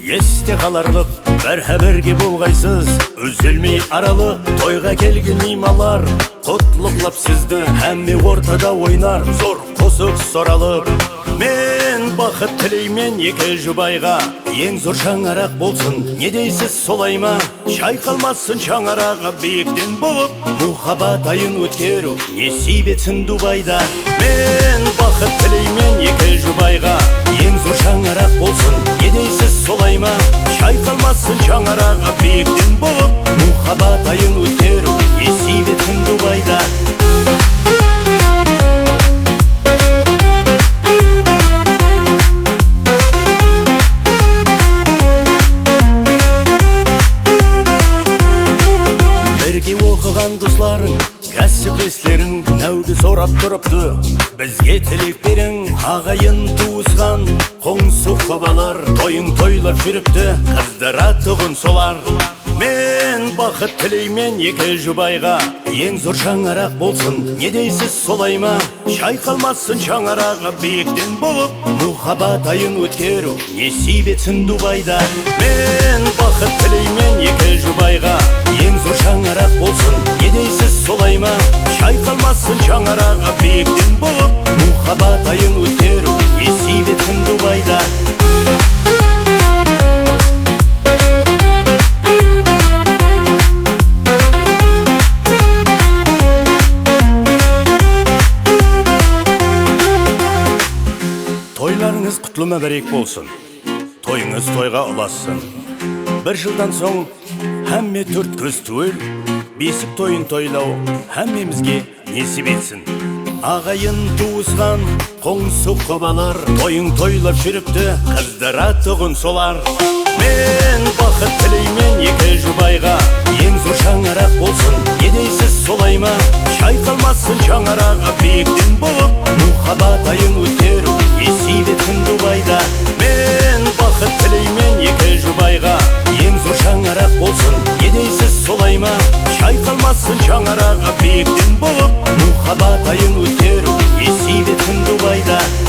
Есте қаларлық бәрі-бірге болғайсыз, үзілмей аралы тойға келген меймандар. Құтлықлап сізді әмме ортада ойнар, зор қосық соралып. Мен бақыт тілеймен екі жұбайға, ең зор шаңарақ болсын, не дейсіз солай ма? Шайқалмасын шаңарағы биіктен болып, мұхаббат айын өткеру несіп етсін Дубайда. Мен бақыт тілеймен екі жұбайға, ең зор шаңарақ болсын, не дейсіз солай ма? Шайқалмасын шаңарағы биіктен болып, мұхаббат айын өткеру несіп етсін Дубайда. Бірге оқыған достарың, кәсіптестерің нәуді сорап тұрыпты. Бізге тілек берің, ағайын туысқан қоңсы қобалар тойын тойлап жүріпті, қыздыратұғын солар. Мен бақыт тілеймен екі жұбайға, ең зор шаңарақ болсын, не дейсіз солай ма? Шайқалмасын шаңарағы биіктен болып, мұхаббат айын өткеру несіп етсін Дубайда. Мен бақыт тілеймен екі жұбайға, ең зор шаңарақ болсын, не дейсіз солай ма? Шайқалмасын шаңарағы биіктен болып, мұхаббат айын өткеру несіп етсін Дубайда. Тойларыңыз құтлы мәбәрек болсын, тойыңыз тойға ұлассын. Бір жылдан соң әмме төрт көз түгел, бесік тойын тойлау әммемізге несіп етсін. Ағайын туысқан қоңсы қобалар тойын тойлап жүріпті, қыздыратұғын солар. Мен бақыт тілеймен екі жұбайға, ең зор шаңарақ болсын, не дейсіз солай ма? Шайқалмасын шаңарағы биіктен болып, мұхаббат айын өткеру несіп етсін Дубайда. Мен бақыт тілеймен екі жұбайға, ең зор шаңарақ болсын, не дейсіз солай ма? Шайқалмасын шаңарағы биіктен болып, мұхаббат айын өткеру несіп етсін Дубайда.